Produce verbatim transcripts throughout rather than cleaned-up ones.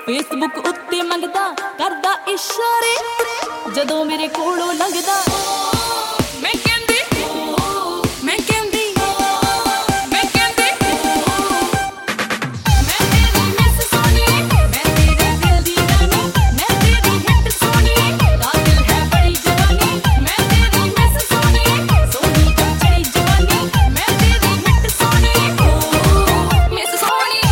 Facebook उत्ते मंगदा करदा इशारे जदों मेरे कोलों लंघदा मैं कहंदी मैं कहंदी मैं कहंदी मैं तेरी मिस सोनिए मैं तेरे दिल दी रानी मैं तेरी हिट सोनिए कातिल है बड़ी जवानी मैं तेरी मिस सोनिए सोनी तो चढ़ी जवानी मैं तेरी हिट सोनिए मिस सोनिए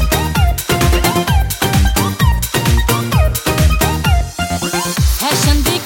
फैशन दी